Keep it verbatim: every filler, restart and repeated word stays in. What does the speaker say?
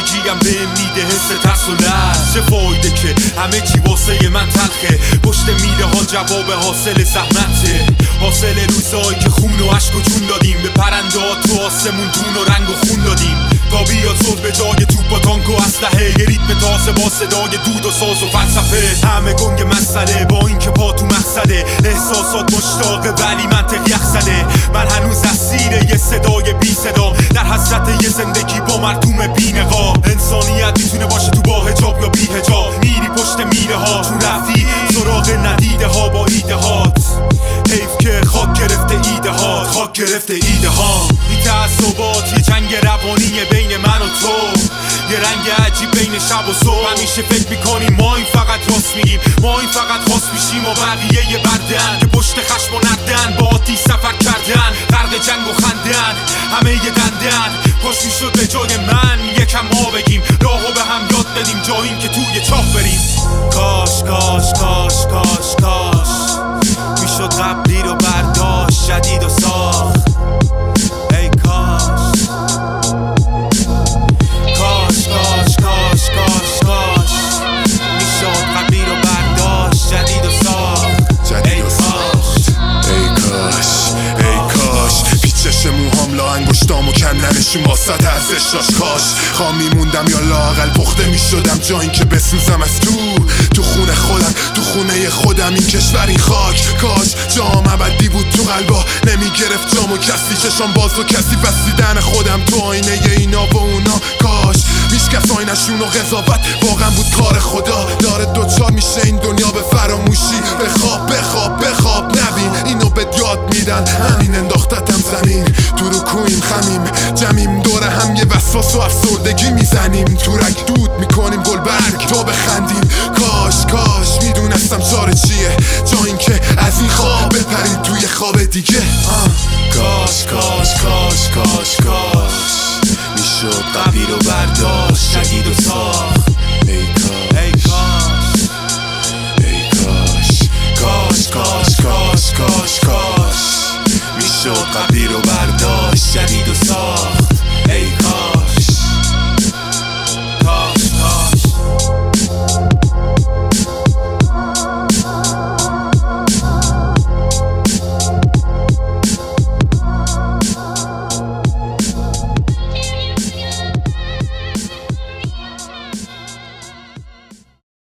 زندگیم به میده حس ترس و لرز. چه فایده که همه چی واسه من تلخه، پشت میله ها جواب حاصل زحمته، حاصل روزایی که خون و عشق و جون دادیم به پرنده ها تو آسمون دون و رنگ و خون دادیم تا بیاد صد به جای توپ و تانک و اسلحه، یه ریتم تازه با صدای دود و ساز و فلسفه. همه گنگ مسئله با این که پا تو مقصده، احساسات مشتاقه ولی منطق یخ زده. من هنوز اسیر یه صدای بی صدا، در حسرت یه زندگی با مرطوم بی نقاب. انسانیت میتونه باشه تو با حجاب یا بی حجاب، میری پشت میله ها چون رفتی سراغ ندیده ها با ایده هات. حیف که خاک گرفته ایده ها، خاک گرفته ایده ها. این تعصبات یه جنگ روانیه بین من و تو، یه رنگ عجیب بین شب و صبح. همیشه فکر میکنیم ما این فقط راست میگیم، ما این فقط خاص میشیم و بقیه یه بردن که پشت خشم و ندن با آتیش سفر کردن، غرق جنگ و خندن، همه یه دندن. کاش میشد به جای من یکم ما بگیم، راهو به هم یاد بدیم جاییم که توی چاه بریم. کاش کاش کاش کاش کاش میشد قبلی رو برداشت جدید و ساخت. ای کاش کاش کاش کاش کاش کاش میشد قبلی رو برداشت جدید و ساخت. جدید و ساخت. ای کاش ای کاش پیچش موهام لا انگشتامو کم ننشون واسه ارزشاش. کاش خام میموندم یا لااقل پخته میشدم جا این که بسوزم از تو تو خونه خودم، تو خونه خودم این کشور این خاک. کاش جام ابدی بود تو قلبا نمیگرفت جامو کسی، چشام باز و کسی بسیدن خودم تو آینه اینا و اونا. کاش هیچکس آینشون و قضاوت واقعا بود کار خدا. داره دوچار میشه این دنیا به فراموشی، بخواب بخواب بخواب نبین اینو به یاد میدن. همین انداختتم زمین تو رو کویم خمیم جمیم دور هم یه وسواس و افسردگی میزنیم، تو رگ دود میکنیم گلبرگ تا بخندیم. کاش کاش میدونستم چاره چیه جا این که از این خواب بپریم توی خواب دیگه. آه. کاش کاش کاش کاش